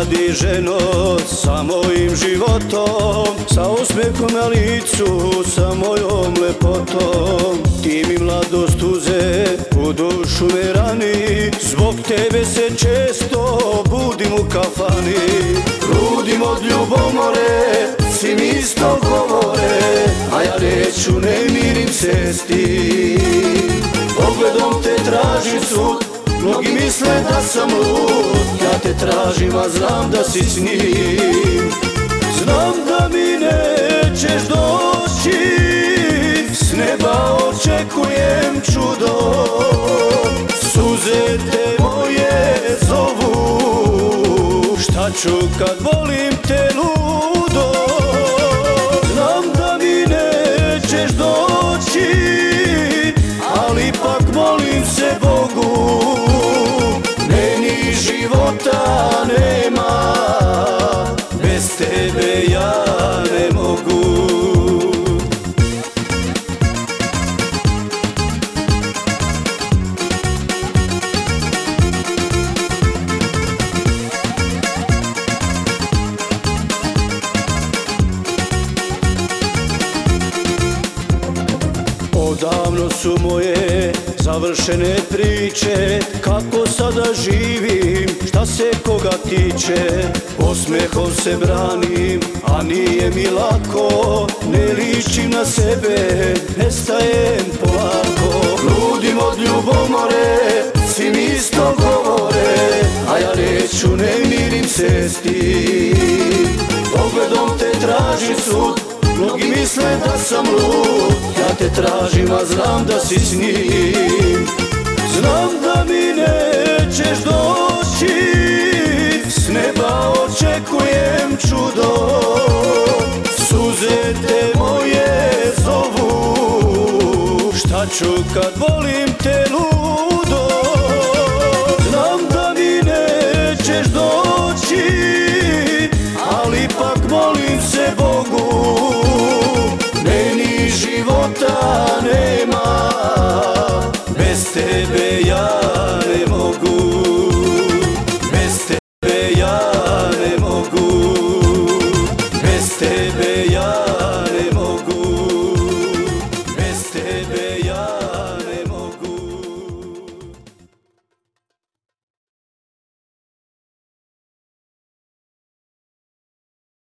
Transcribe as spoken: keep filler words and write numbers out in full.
radi ženo sa mojim životom, sa osmehom na licu, sa mojom lepotom. Ti mi mladost uze, u dušu me rani, zbog tebe se često budim u kafani. Ludim od ljubomore, svi mi isto govore, a ja neću, ne mirim se s tim. Pogledom te tražim sud, mnogi misle da sam lud, ja te tražim, a znam da si s njim. Znam da mi nećeš doći, s neba očekujem čudo, suze te moje zovu, šta ću kad volim te ludo. Znam da mi nećeš doći, ali ipak molim se Bogu, meni života nema, bez tebe ja ne mogu. Odavno su moje završene priče, kako sada živim, šta se koga tiče. Osmehom se branim, a nije mi lako, ne ličim na sebe, nestajem polako. Ludim od ljubomore, svi mi isto govore, a ja neću, ne mirim se s tim. Pogledom te tražim sud, mnogi misle da sam lud, ja te tražim, a znam da si s njim. Znam da mi nećeš doći, s neba očekujem čudo, suze te moje zovu, šta ću kad volim te ludo. Znam da mi nećeš doći, ali ipak molim se Bogu, meni života nema, bez tebe ja